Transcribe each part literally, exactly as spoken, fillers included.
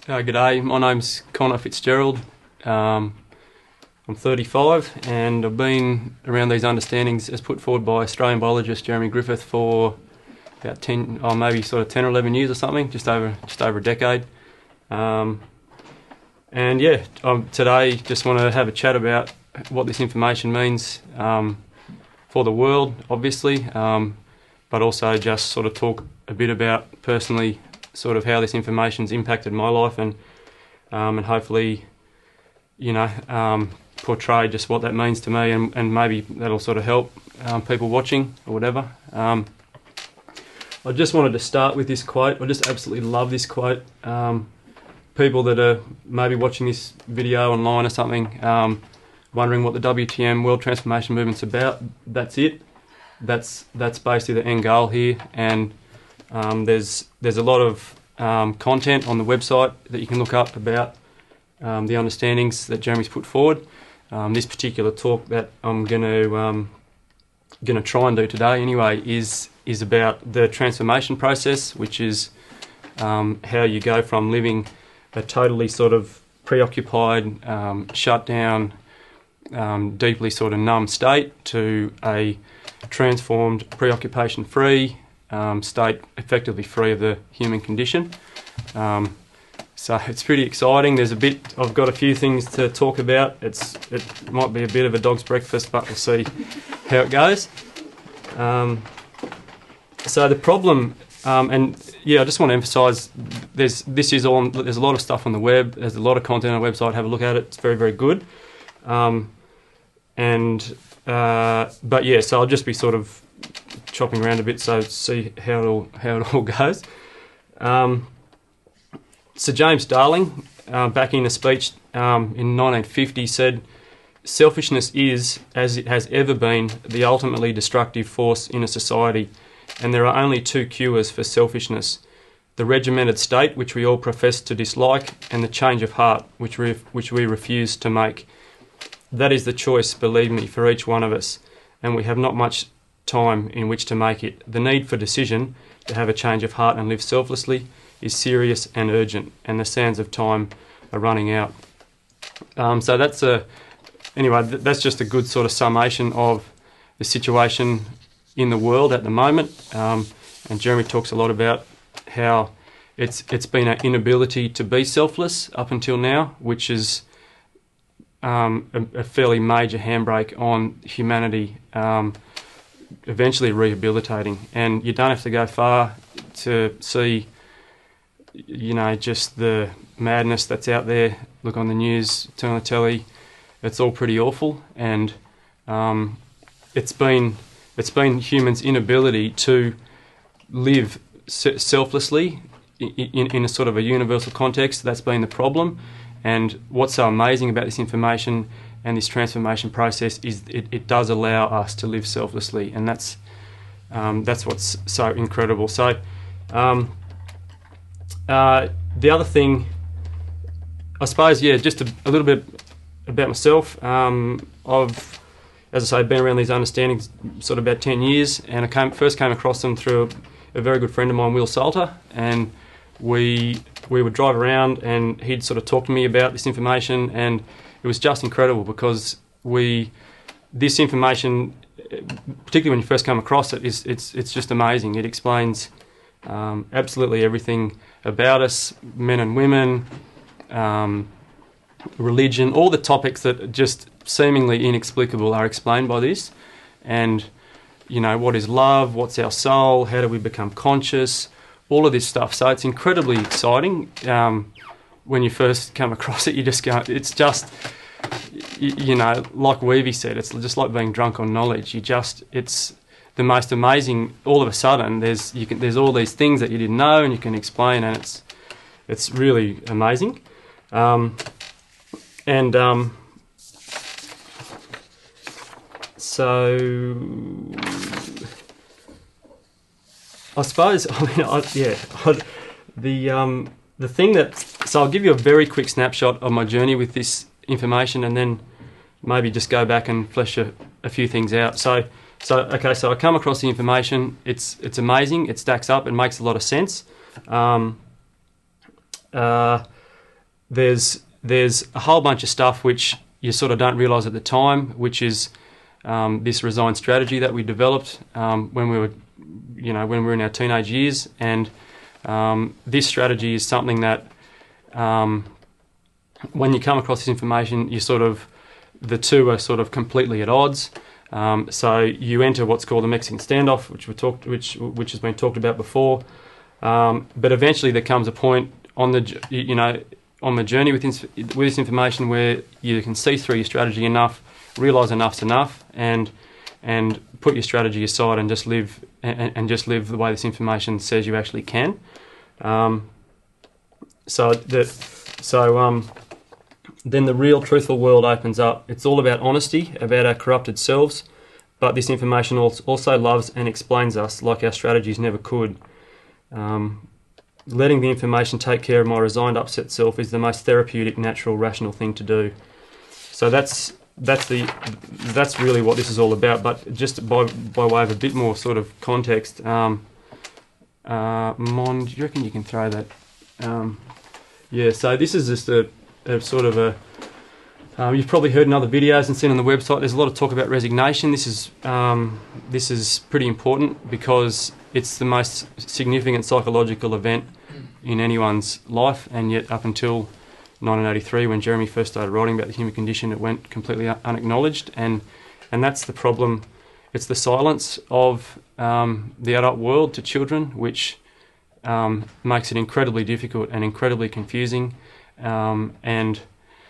Uh, g'day, my name's Connor Fitzgerald. Um, I'm thirty-five and I've been around these understandings as put forward by Australian biologist Jeremy Griffith for about ten, or maybe sort of ten or eleven years or something, just over just over a decade. Um, and yeah, um, today just want to have a chat about what this information means um, for the world, obviously, um, but also just sort of talk a bit about personally sort of how this information's impacted my life, and um, and hopefully, you know, um, portray just what that means to me, and, and maybe that'll sort of help um, people watching or whatever. Um, I just wanted to start with this quote. I just absolutely love this quote. Um, people that are maybe watching this video online or something, um, wondering what the W T M, World Transformation Movement's about, that's it. That's that's basically the end goal here, and Um, there's there's a lot of um, content on the website that you can look up about um, the understandings that Jeremy's put forward. Um, this particular talk that I'm going to um, going to try and do today, anyway, is is about the transformation process, which is um, how you go from living a totally sort of preoccupied, um, shut down, um, deeply sort of numb state to a transformed, preoccupation-free Um, state, effectively free of the human condition. Um, so it's pretty exciting. There's a bit, I've got a few things to talk about. It's It might be a bit of a dog's breakfast, but we'll see how it goes. Um, so the problem, um, and yeah, I just want to emphasise, there's this is all. There's a lot of stuff on the web. There's a lot of content on the website. Have a look at it. It's very very good. Um, and uh, but yeah, so I'll just be sort of chopping around a bit, so see how it all how it all goes. Um, Sir James Darling, uh, back in a speech um, in nineteen fifty, said, "Selfishness is, as it has ever been, the ultimately destructive force in a society, and there are only two cures for selfishness: the regimented state, which we all profess to dislike, and the change of heart, which we which we refuse to make. That is the choice, believe me, for each one of us, and we have not much time in which to make it. The need for decision to have a change of heart and live selflessly is serious and urgent, and the sands of time are running out." Um, so that's a anyway. Th that's just a good sort of summation of the situation in the world at the moment. Um, and Jeremy talks a lot about how it's it's been an inability to be selfless up until now, which is um, a, a fairly major handbrake on humanity. Um, eventually rehabilitating, and you don't have to go far to see, you know, just the madness that's out there. Look on the news, turn on the telly, it's all pretty awful, and um, it's been it's been humans' inability to live se selflessly in, in a sort of a universal context. That's been the problem, and what's so amazing about this information and this transformation process is it, it does allow us to live selflessly, and that's um, that's what's so incredible. So um, uh, the other thing, I suppose, yeah, just a, a little bit about myself. Um, I've, as I say, been around these understandings sort of about ten years, and I came, first came across them through a, a very good friend of mine, Will Salter, and we we would drive around, and he'd sort of talk to me about this information, and it was just incredible because we, this information, particularly when you first come across it, is it's it's just amazing. It explains um, absolutely everything about us, men and women, um, religion, all the topics that are just seemingly inexplicable are explained by this. And, you know, what is love? What's our soul? How do we become conscious? All of this stuff. So it's incredibly exciting. Um, when you first come across it, you just go, it's just, you, you know, like Weavy said, it's just like being drunk on knowledge. You just, it's the most amazing, all of a sudden, there's you can, there's all these things that you didn't know and you can explain, and it's it's really amazing. Um, and um, so, I suppose, I mean, I, yeah, I, the... Um, The thing that, so I'll give you a very quick snapshot of my journey with this information, and then maybe just go back and flesh a, a few things out. So, so okay, so I come across the information. It's it's amazing. It stacks up. It makes a lot of sense. Um, uh, there's there's a whole bunch of stuff which you sort of don't realise at the time, which is um, this resign strategy that we developed um, when we were, you know, when we were in our teenage years, and um, this strategy is something that um, when you come across this information, you sort of the two are sort of completely at odds. Um, so you enter what's called the Mexican standoff, which we talked, which which has been talked about before. Um, but eventually, there comes a point on the you know on the journey with this, with this information where you can see through your strategy enough, realise enough's enough, and and put your strategy aside and just live and, and just live the way this information says you actually can. Um, so that so. Um, Then the real truthful world opens up. It's all about honesty, about our corrupted selves, but this information also loves and explains us like our strategies never could. Um, letting the information take care of my resigned, upset self is the most therapeutic, natural, rational thing to do. So that's that's the that's really what this is all about. But just by by way of a bit more sort of context, um, uh, Mon, do you reckon you can throw that? Um, yeah. So this is just a. A sort of a um, you've probably heard in other videos and seen on the website. There's a lot of talk about resignation. This is um, this is pretty important because it's the most significant psychological event in anyone's life, and yet up until nineteen eighty-three, when Jeremy first started writing about the human condition, it went completely unacknowledged, and and that's the problem. It's the silence of um, the adult world to children, which um, makes it incredibly difficult and incredibly confusing. Um, and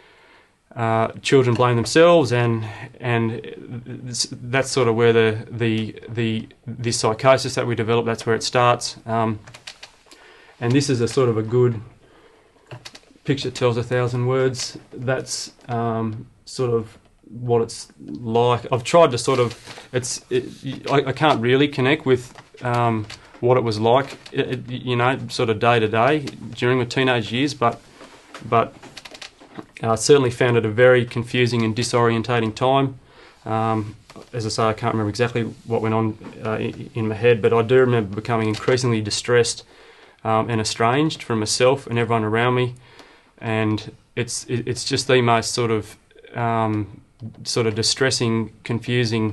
uh, children blame themselves, and and that's sort of where the the the this psychosis that we develop. That's where it starts. Um, and this is a sort of a good picture tells a thousand words. That's um, sort of what it's like. I've tried to sort of it's it, I, I can't really connect with um, what it was like, it, you know, sort of day to day during the teenage years, but. But I uh, certainly found it a very confusing and disorientating time. Um, as I say, I can't remember exactly what went on uh, in, in my head, but I do remember becoming increasingly distressed um, and estranged from myself and everyone around me. And it's it, it's just the most sort of um, sort of distressing, confusing,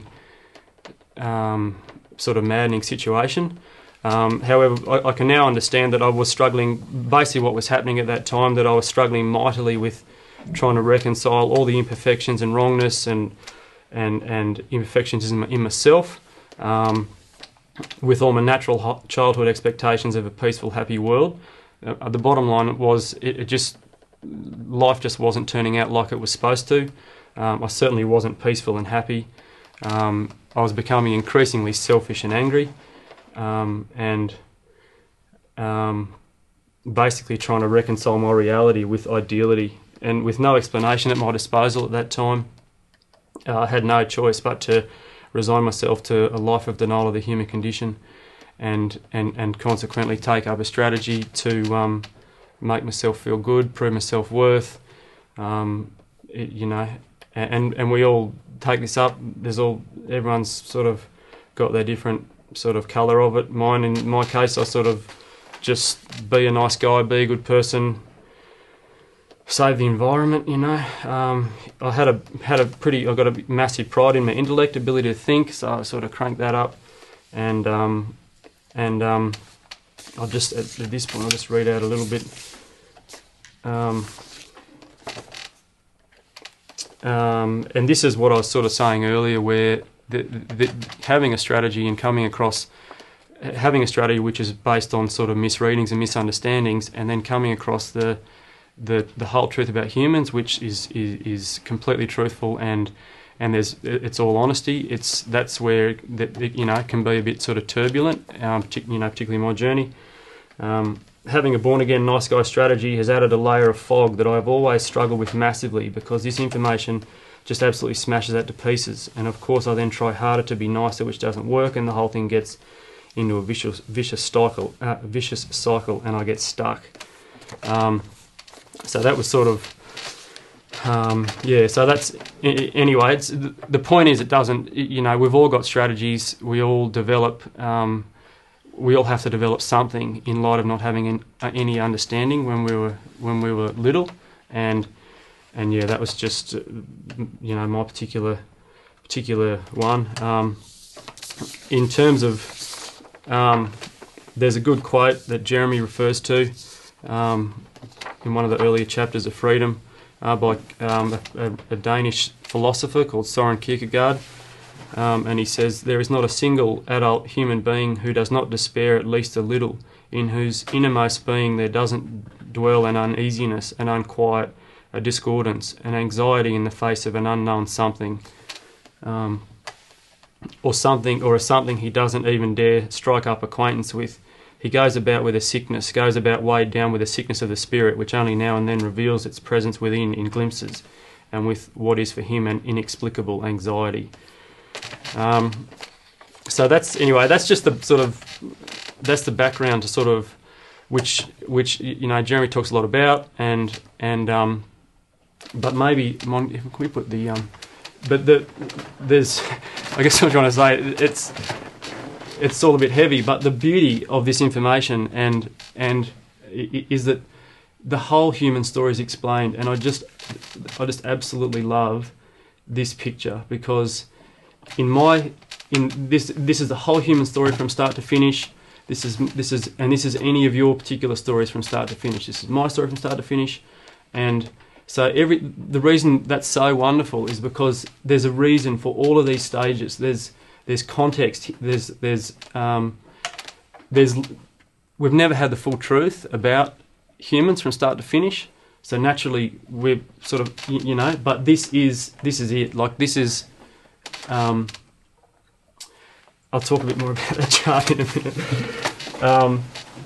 um, sort of maddening situation. Um, however, I, I can now understand that I was struggling, basically what was happening at that time, that I was struggling mightily with trying to reconcile all the imperfections and wrongness and and, and imperfections in, my, in myself um, with all my natural childhood expectations of a peaceful, happy world. Uh, the bottom line was it, it just, life just wasn't turning out like it was supposed to. Um, I certainly wasn't peaceful and happy. Um, I was becoming increasingly selfish and angry. Um, and um, basically trying to reconcile my reality with ideality, and with no explanation at my disposal at that time, uh, I had no choice but to resign myself to a life of denial of the human condition, and and, and consequently take up a strategy to um, make myself feel good, prove my self-worth, um, it, you know, and and we all take this up. There's all everyone's sort of got their different sort of colour of it. Mine, in my case, I sort of just be a nice guy, be a good person, save the environment, you know. Um, I had a had a pretty, I got a massive pride in my intellect, ability to think, so I sort of cranked that up, and um, and um, I'll just at, at this point I'll just read out a little bit. Um, um, and this is what I was sort of saying earlier, where The, the, having a strategy and coming across, having a strategy which is based on sort of misreadings and misunderstandings, and then coming across the the, the whole truth about humans, which is, is is completely truthful, and and there's it's all honesty. It's that's where that you know can be a bit sort of turbulent, um, you know, particularly my journey. Um, having a born again nice guy strategy has added a layer of fog that I've always struggled with massively, because this information just absolutely smashes that to pieces. And of course I then try harder to be nicer, which doesn't work, and the whole thing gets into a vicious vicious cycle, uh, vicious cycle, and I get stuck. Um, so that was sort of, um, yeah, so that's, anyway, it's, the point is it doesn't, you know, we've all got strategies, we all develop, um, we all have to develop something in light of not having an, uh, any understanding when we were when we were little. and and yeah, that was just uh, you know, my particular particular one. Um, in terms of um, there's a good quote that Jeremy refers to um, in one of the earlier chapters of Freedom uh, by um, a, a Danish philosopher called Søren Kierkegaard. Um, and he says, "There is not a single adult human being who does not despair at least a little, in whose innermost being there doesn't dwell an uneasiness, an unquiet, a discordance, an anxiety in the face of an unknown something, um, or something, or a something he doesn't even dare strike up acquaintance with. He goes about with a sickness, goes about weighed down with a sickness of the spirit, which only now and then reveals its presence within in glimpses, and with what is for him an inexplicable anxiety." Um, so that's anyway. That's just the sort of that's the background to sort of which which you know Jeremy talks a lot about, and and um, but maybe can we put the um, but the there's I guess what I'm trying to say, it's it's all a bit heavy, but the beauty of this information and and is that the whole human story is explained, and I just I just absolutely love this picture, because in my in this this is the whole human story from start to finish. This is this is and this is any of your particular stories from start to finish. This is my story from start to finish, and so every the reason that's so wonderful is because there's a reason for all of these stages. There's there's context. There's there's um, there's we've never had the full truth about humans from start to finish. So naturally we're sort of you know, but this is this is it. Like this is. Um, I'll talk a bit more about that chart in a minute. Um,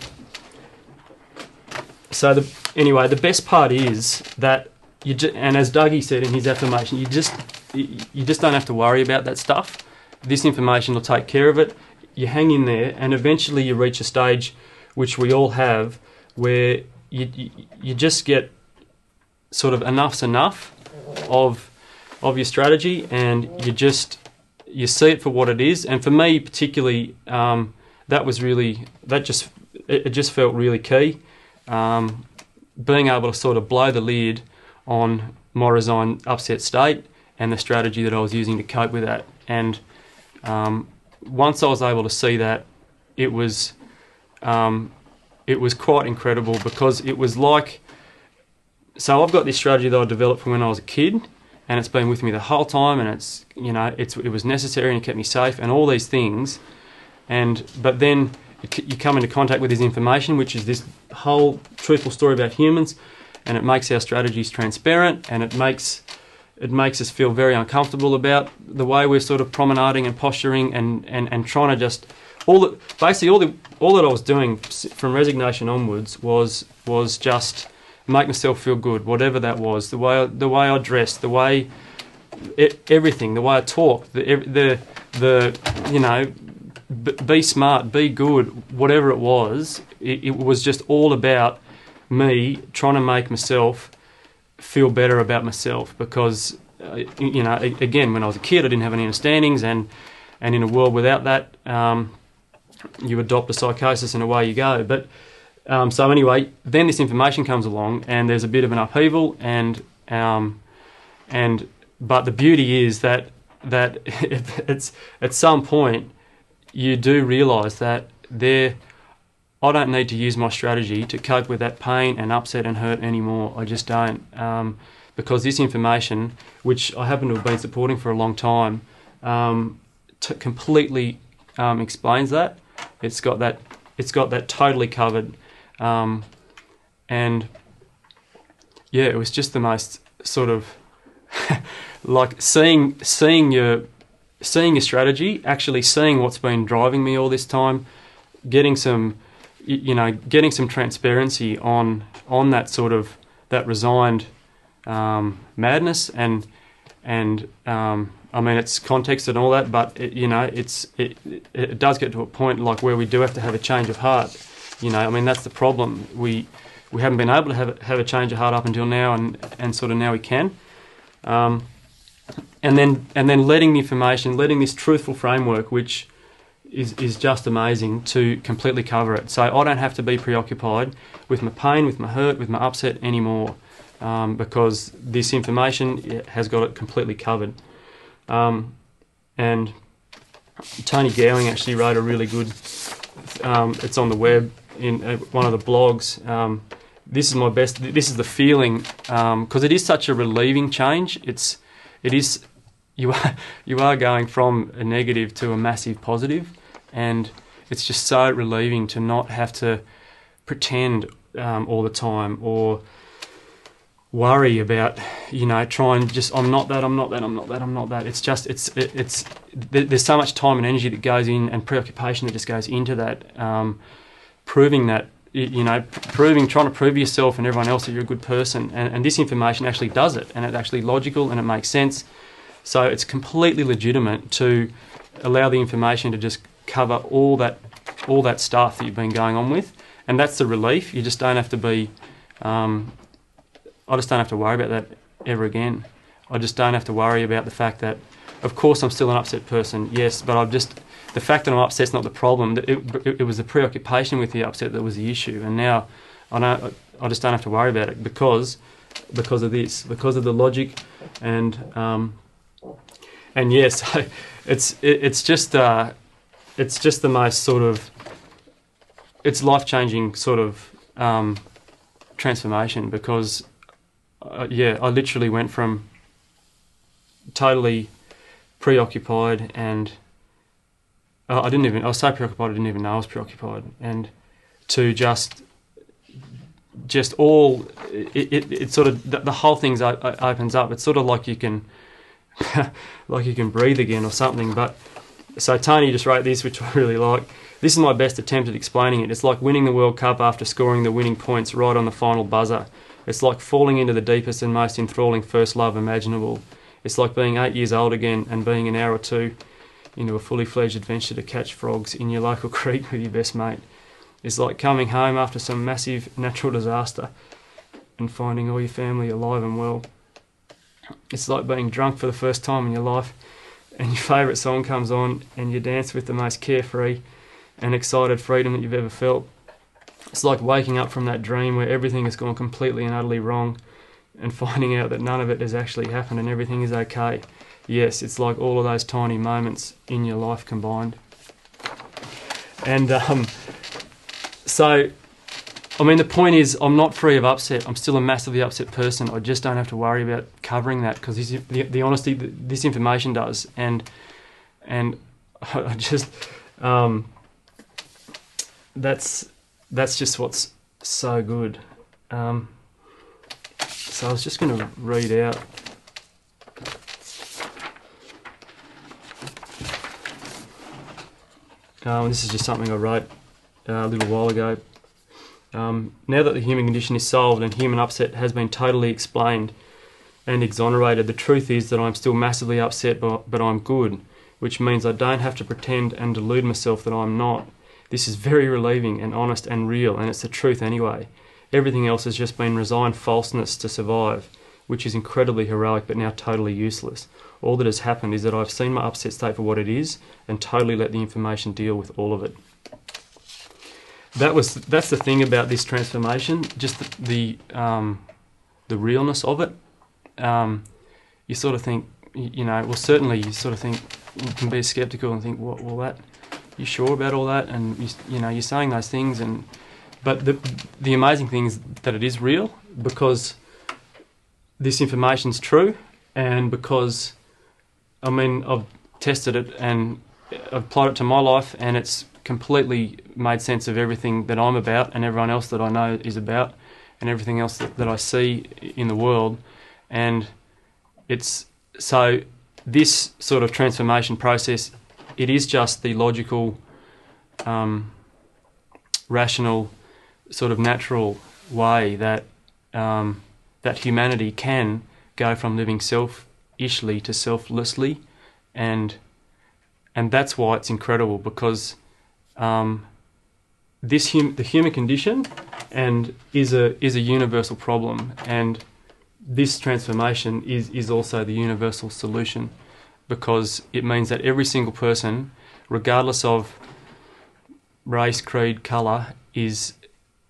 so the, anyway, the best part is that you just, and as Dougie said in his affirmation, you just you, you just don't have to worry about that stuff. This information will take care of it. You hang in there, and eventually you reach a stage, which we all have, where you you, you just get sort of enough's enough of of your strategy, and you just you see it for what it is. And for me particularly, um, that was really that just it, it just felt really key. Um, being able to sort of blow the lid on my resigned upset state and the strategy that I was using to cope with that. And um, once I was able to see that, it was um, it was quite incredible, because it was like, so I've got this strategy that I developed from when I was a kid, and it's been with me the whole time, and it's you know it's it was necessary and it kept me safe and all these things, and but then it, you come into contact with this information, which is this whole truthful story about humans, and it makes our strategies transparent, and it makes it makes us feel very uncomfortable about the way we're sort of promenading and posturing and and, and trying to just all the basically all the all that I was doing from resignation onwards was was just make myself feel good, whatever that was. The way I, the way I dressed, the way it, everything, the way I talked, the the the you know, b- be smart, be good, whatever it was. It, it was just all about me trying to make myself feel better about myself, because uh, you know, again, when I was a kid, I didn't have any understandings, and and in a world without that, um, you adopt a psychosis and away you go. But Um, so anyway, then this information comes along, and there's a bit of an upheaval, and um, and but the beauty is that that it's at some point you do realise that there, I don't need to use my strategy to cope with that pain and upset and hurt anymore. I just don't, um, because this information, which I happen to have been supporting for a long time, um, t- completely um, explains that. It's got that. It's got that totally covered. Um, and yeah, it was just the most sort of like seeing seeing your seeing your strategy, actually seeing what's been driving me all this time, getting some you know getting some transparency on on that sort of that resigned um, madness, and and um, I mean it's context and all that, but it, you know it's it it does get to a point like where we do have to have a change of heart. You know, I mean, that's the problem. We we haven't been able to have a, have a change of heart up until now, and, and sort of now we can. Um, and then and then letting the information, letting this truthful framework, which is is just amazing, to completely cover it. So I don't have to be preoccupied with my pain, with my hurt, with my upset anymore, um, because this information has got it completely covered. Um, and Tony Gowing actually wrote a really good, um, it's on the web in uh, one of the blogs. Um, this is my best, this is the feeling, because um, it is such a relieving change. It's, it is, you are, you are going from a negative to a massive positive, and it's just so relieving to not have to pretend um, all the time or worry about, you know, try and just, I'm not that, I'm not that, I'm not that, I'm not that. It's just, it's, it, it's, there's so much time and energy that goes in, and preoccupation that just goes into that, um, proving that, you know, proving, trying to prove to yourself and everyone else that you're a good person. And, and this information actually does it, and it's actually logical and it makes sense. So it's completely legitimate to allow the information to just cover all that, all that stuff that you've been going on with. And that's the relief. You just don't have to be, um, I just don't have to worry about that ever again. I just don't have to worry about the fact that, of course, I'm still an upset person, yes, but I've just, the fact that I'm upset's not the problem. It, it, it was the preoccupation with the upset that was the issue, and now I don't, I just don't have to worry about it because, because of this, because of the logic, and um, and yes, yeah, so it's it, it's just uh, it's just the most sort of, it's life-changing sort of um, transformation because. Uh, yeah, I literally went from totally preoccupied and uh, I didn't even, I was so preoccupied I didn't even know I was preoccupied, and to just, just all, it, it, it sort of, the, the whole thing opens up. It's sort of like you can, like you can breathe again or something. But, so Tony just wrote this, which I really like. This is my best attempt at explaining it. It's like winning the World Cup after scoring the winning points right on the final buzzer. It's like falling into the deepest and most enthralling first love imaginable. It's like being eight years old again and being an hour or two into a fully fledged adventure to catch frogs in your local creek with your best mate. It's like coming home after some massive natural disaster and finding all your family alive and well. It's like being drunk for the first time in your life and your favourite song comes on and you dance with the most carefree and excited freedom that you've ever felt. It's like waking up from that dream where everything has gone completely and utterly wrong and finding out that none of it has actually happened and everything is okay. Yes, it's like all of those tiny moments in your life combined. And um, so, I mean, the point is I'm not free of upset. I'm still a massively upset person. I just don't have to worry about covering that because the, the honesty, this information does. And, and I just, um, that's... That's just what's so good. Um, so I was just going to read out. Um, this is just something I wrote uh, a little while ago. Um, now that the human condition is solved and human upset has been totally explained and exonerated, the truth is that I'm still massively upset, but, but I'm good, which means I don't have to pretend and delude myself that I'm not. This is very relieving and honest and real, and it's the truth anyway. Everything else has just been resigned falseness to survive, which is incredibly heroic but now totally useless. All that has happened is that I've seen my upset state for what it is and totally let the information deal with all of it. That was that's the thing about this transformation, just the the, um, the realness of it. Um, you sort of think, you know, well, certainly you sort of think, you can be sceptical and think, what, well, that. You sure about all that? And you, you know, you're saying those things, and but the the amazing thing is that it is real because this information's true, and because I mean I've tested it and I've applied it to my life, and it's completely made sense of everything that I'm about and everyone else that I know is about, and everything else that, that I see in the world, and it's so this sort of transformation process. It is just the logical, um, rational, sort of natural way that um, that humanity can go from living selfishly to selflessly, and and that's why it's incredible because um, this hum- the human condition and is a is a universal problem, and this transformation is is also the universal solution. Because it means that every single person, regardless of race, creed, colour, is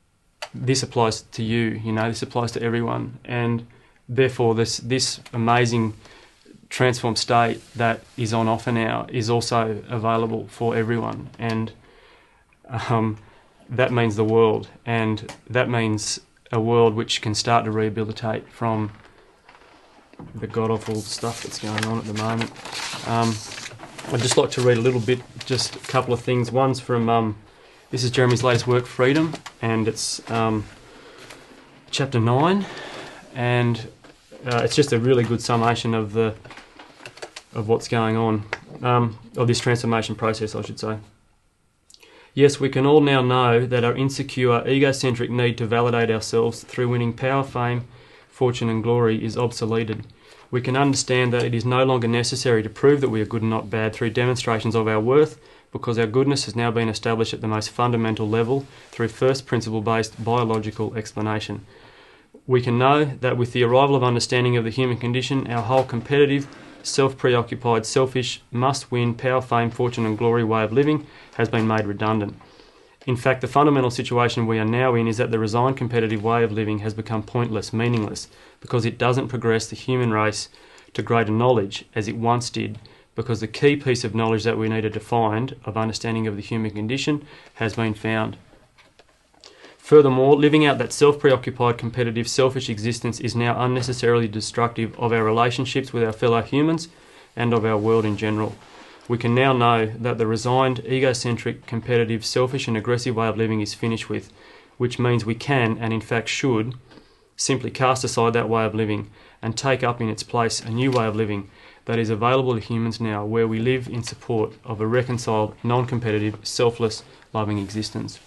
this applies to you, you know, this applies to everyone. And therefore this this amazing transformed state that is on offer now is also available for everyone. And um, that means the world, and that means a world which can start to rehabilitate from the god-awful stuff that's going on at the moment. Um, I'd just like to read a little bit, just a couple of things. One's from, um, this is Jeremy's latest work, Freedom, and it's um, chapter nine, and uh, it's just a really good summation of the of what's going on, um, of this transformation process, I should say. Yes, we can all now know that our insecure, egocentric need to validate ourselves through winning power, fame, fortune and glory is obsoleted. We can understand that it is no longer necessary to prove that we are good and not bad through demonstrations of our worth, because our goodness has now been established at the most fundamental level through first principle-based biological explanation. We can know that with the arrival of understanding of the human condition, our whole competitive, self-preoccupied, selfish, must-win, power, fame, fortune and glory way of living has been made redundant. In fact, the fundamental situation we are now in is that the resigned competitive way of living has become pointless, meaningless, because it doesn't progress the human race to greater knowledge as it once did, because the key piece of knowledge that we needed to find, of understanding of the human condition, has been found. Furthermore, living out that self-preoccupied, competitive, selfish existence is now unnecessarily destructive of our relationships with our fellow humans and of our world in general. We can now know that the resigned, egocentric, competitive, selfish and aggressive way of living is finished with, which means we can, and in fact should, simply cast aside that way of living and take up in its place a new way of living that is available to humans now, where we live in support of a reconciled, non-competitive, selfless, loving existence.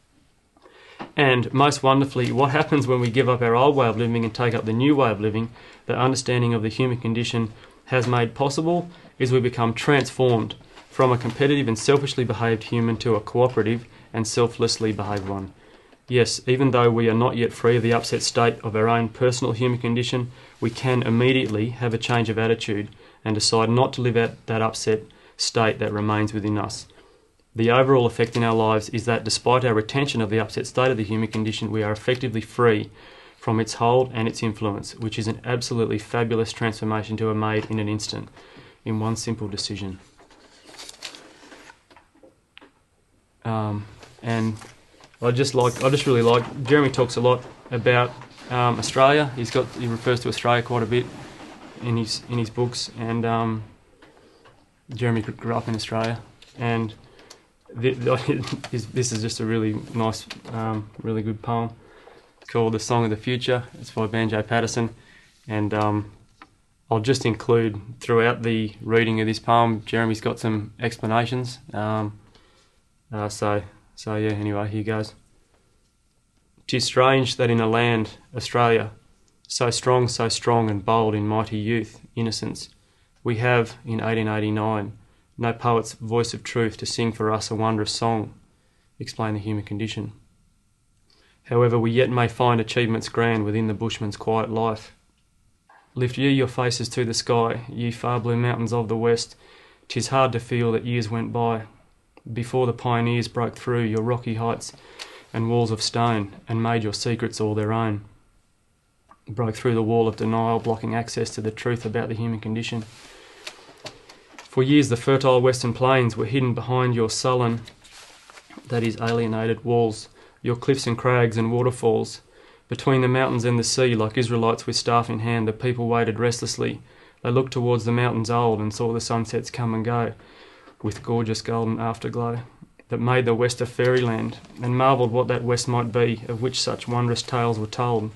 And most wonderfully, what happens when we give up our old way of living and take up the new way of living, the understanding of the human condition has made possible, is we become transformed from a competitive and selfishly behaved human to a cooperative and selflessly behaved one. Yes, even though we are not yet free of the upset state of our own personal human condition, we can immediately have a change of attitude and decide not to live out that upset state that remains within us. The overall effect in our lives is that despite our retention of the upset state of the human condition, we are effectively free from its hold and its influence, which is an absolutely fabulous transformation to have made in an instant, in one simple decision. Um, and I just like, I just really like, Jeremy talks a lot about um, Australia. He's got, he refers to Australia quite a bit in his in his books, and um, Jeremy grew up in Australia, and this is just a really nice, um, really good poem called The Song of the Future. It's by Banjo Paterson, and um, I'll just include throughout the reading of this poem, Jeremy's got some explanations. Um, uh, so, so yeah, anyway, here goes. "'Tis strange that in a land, Australia, so strong, so strong and bold in mighty youth, innocence, we have, in eighteen eighty-nine, no poet's voice of truth to sing for us a wondrous song, explain the human condition. However, we yet may find achievements grand within the bushman's quiet life. Lift ye your faces to the sky, ye far blue mountains of the west. 'Tis hard to feel that years went by before the pioneers broke through your rocky heights and walls of stone and made your secrets all their own. Broke through the wall of denial, blocking access to the truth about the human condition. For years the fertile western plains were hidden behind your sullen, that is alienated, walls, your cliffs and crags and waterfalls. Between the mountains and the sea, like Israelites with staff in hand, the people waited restlessly. They looked towards the mountains old and saw the sunsets come and go, with gorgeous golden afterglow, that made the west a fairyland, and marvelled what that west might be, of which such wondrous tales were told.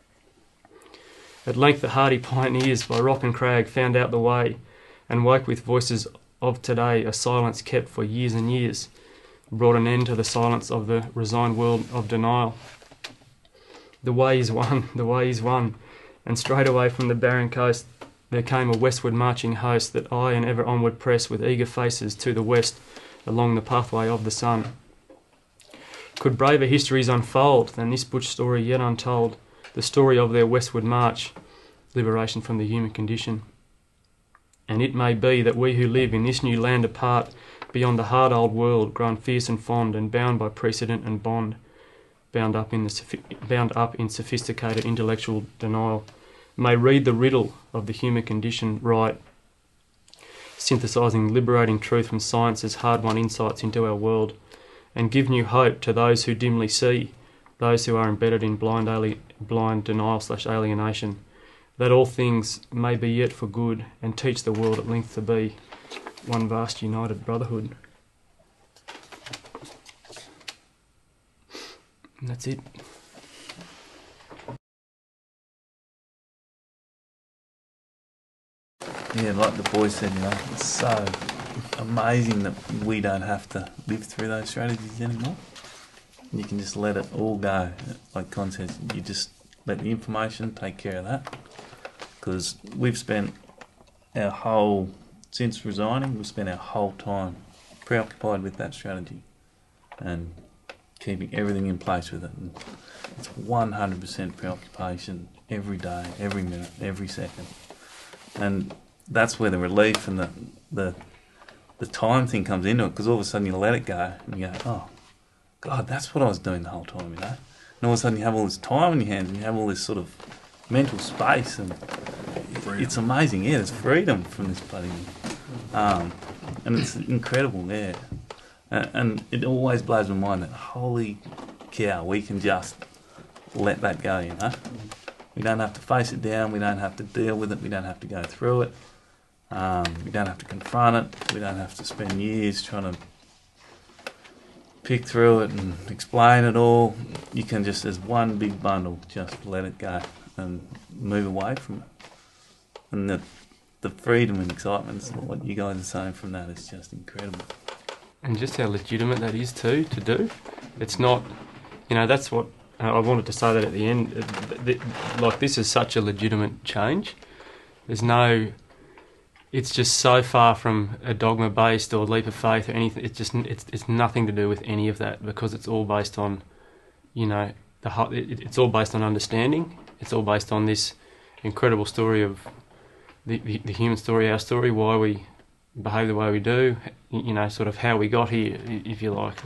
At length the hardy pioneers by rock and crag found out the way, and woke with voices of today, a silence kept for years and years, brought an end to the silence of the resigned world of denial. The way is one, the way is one, and straight away from the barren coast there came a westward marching host that aye and ever onward press with eager faces to the west along the pathway of the sun. Could braver histories unfold than this butch story yet untold, the story of their westward march, liberation from the human condition? And it may be that we who live in this new land apart, beyond the hard old world, grown fierce and fond and bound by precedent and bond, bound up in the sophi- bound up in sophisticated intellectual denial, may read the riddle of the human condition right, synthesising liberating truth from science's hard-won insights into our world, and give new hope to those who dimly see, those who are embedded in blind, ali- blind denial slash alienation, that all things may be yet for good, and teach the world at length to be one vast united brotherhood. And that's it. Yeah, like the boy said, you know, it's so amazing that we don't have to live through those strategies anymore. You can just let it all go. Like Con says, you just let the information take care of that. Because we've spent our whole, since resigning, we've spent our whole time preoccupied with that strategy and keeping everything in place with it. And it's one hundred percent preoccupation every day, every minute, every second. And that's where the relief and the the the time thing comes into it, because all of a sudden you let it go and you go, oh, God, that's what I was doing the whole time, you know? And all of a sudden you have all this time in your hands and you have all this sort of mental space, and freedom. It's amazing, yeah, there's freedom from this bloody um, and it's incredible, yeah. Uh, and it always blows my mind that, holy cow, we can just let that go, you know? We don't have to face it down, we don't have to deal with it, we don't have to go through it, um, we don't have to confront it, we don't have to spend years trying to pick through it and explain it all. You can just, as one big bundle, just let it go and move away from it. And the, the freedom and excitement, what you guys are saying from that, is just incredible. And just how legitimate that is too, to do. It's not, you know, that's what, uh, I wanted to say that at the end, uh, th- like this is such a legitimate change. There's no, it's just so far from a dogma-based or leap of faith or anything. It's just, it's it's nothing to do with any of that, because it's all based on, you know, the whole, it, it's all based on understanding. It's all based on this incredible story of the, the, the human story, our story, why we behave the way we do, you know, sort of how we got here, if you like.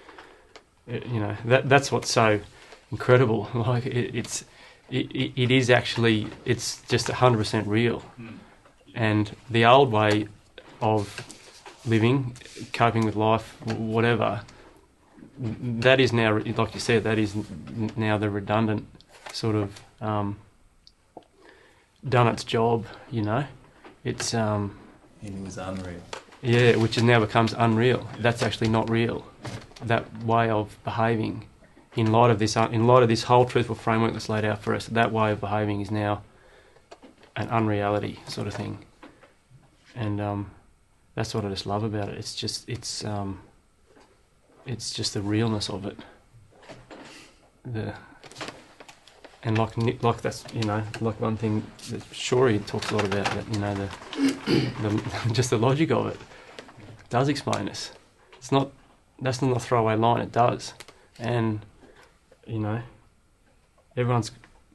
You know, that that's what's so incredible. Like it, it's, it, it is actually, it's just one hundred percent real. Mm. And the old way of living, coping with life, whatever, that is now, like you said, that is now the redundant sort of um, done its job, you know. It's um, it was unreal. Yeah, which is now becomes unreal. That's actually not real. That way of behaving, in light of this, in light of this whole truthful framework that's laid out for us, that way of behaving is now an unreality sort of thing. And um, that's what I just love about it. It's just, it's, um, it's just the realness of it. The and like like that's, you know, like one thing that Shorey talks a lot about, that, you know, the, the just the logic of it. It does explain this. It's not, that's not a throwaway line. It does, and you know, everyone's.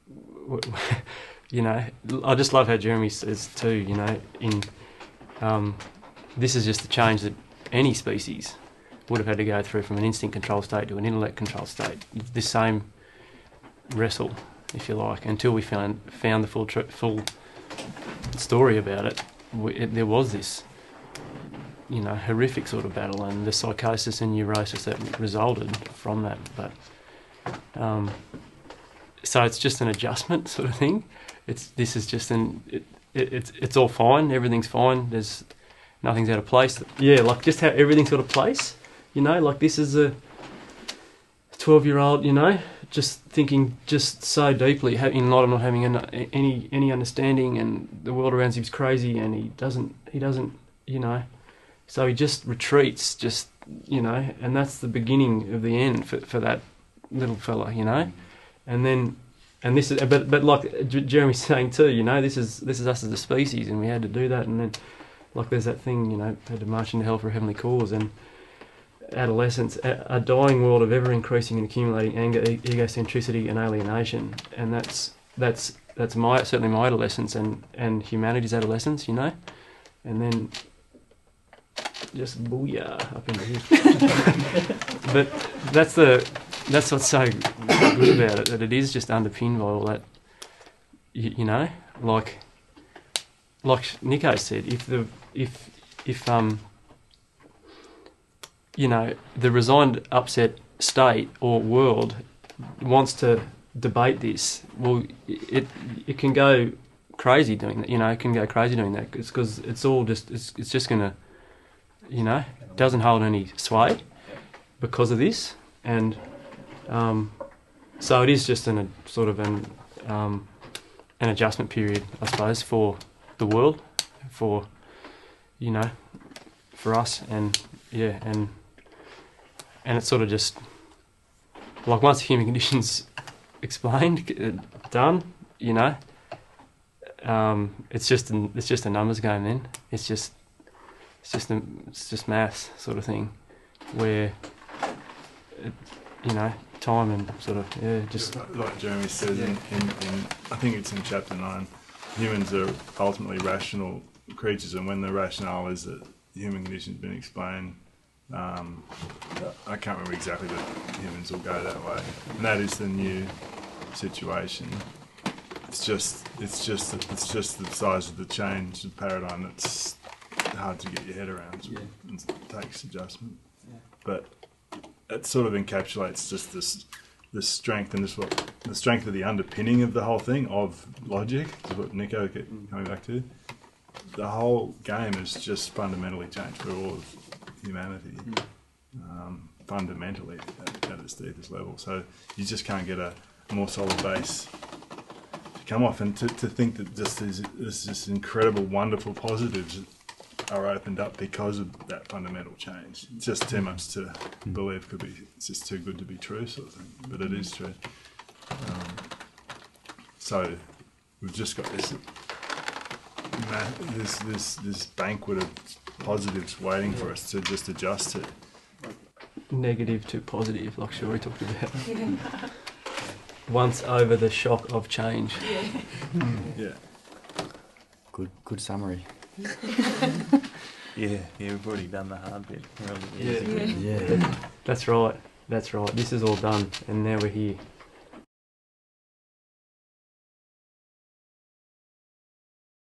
You know, I just love how Jeremy says too, you know, in um, this is just the change that any species would have had to go through from an instinct control state to an intellect control state. This same wrestle, if you like, until we found found the full tr- full story about it, we, it. There was this, you know, horrific sort of battle, and the psychosis and neurosis that resulted from that. But um, so it's just an adjustment sort of thing. It's this is just an it, it, it's it's all fine. Everything's fine. There's nothing's out of place. Yeah, like just how everything's got a place. You know, like this is a twelve-year-old. You know, just thinking just so deeply in light of not having any any understanding, and the world around him is crazy, and he doesn't he doesn't you know, so he just retreats. Just you know, and that's the beginning of the end for for that little fella. You know, and then. And this is, but but like Jeremy's saying too, you know, this is this is us as a species, and we had to do that. And then, like, there's that thing, you know, had to march into hell for a heavenly cause. And adolescence, a, a dying world of ever increasing and accumulating anger, e- egocentricity, and alienation. And that's that's that's my certainly my adolescence and and humanity's adolescence, you know. And then just booyah up into here. But that's the that's what's so good about it, that it is just underpinned by all that. You, you know, like like Nico said, if the if if um you know the resigned, upset state or world wants to debate this, well, it it can go crazy doing that. You know, it can go crazy doing that. It's because it's all just it's it's just gonna, you know, doesn't hold any sway because of this, and um, so it is just an, a sort of an um, an adjustment period, I suppose, for the world, for you know, for us, and yeah, and and it's sort of just like once the human conditions explained, done, you know, um, it's just an, it's just a numbers game. Then it's just it's just a, it's just maths sort of thing, where it, you know, time and sort of yeah, just like, like Jeremy says in, in, in I think it's in chapter nine. Humans are ultimately rational creatures, and when the rationale is that the human condition's been explained, um, I can't remember exactly, but humans will go that way, and that is the new situation. It's just, it's just, it's just the size of the change, the paradigm that's hard to get your head around. Yeah. And it takes adjustment, Yeah. but it sort of encapsulates just this. The strength and this what the strength of the underpinning of the whole thing of logic is what Nico kept coming back to. The whole game has just fundamentally changed for all of humanity, um, fundamentally at, at its deepest level. So you just can't get a more solid base to come off, and to, to think that just these this this incredible, wonderful positives are opened up because of that fundamental change. It's just too much to believe could be, it's just too good to be true sort of thing, but it is true. Um, so we've just got this, this, this, this banquet of positives waiting for us to just adjust to. negative to positive, like Shuri talked about. Once over the shock of change. Yeah. Good, good summary. Yeah, yeah, we've already done the hard bit. Really Yeah. easy. Yeah. That's right. That's right. This is all done, and now we're here.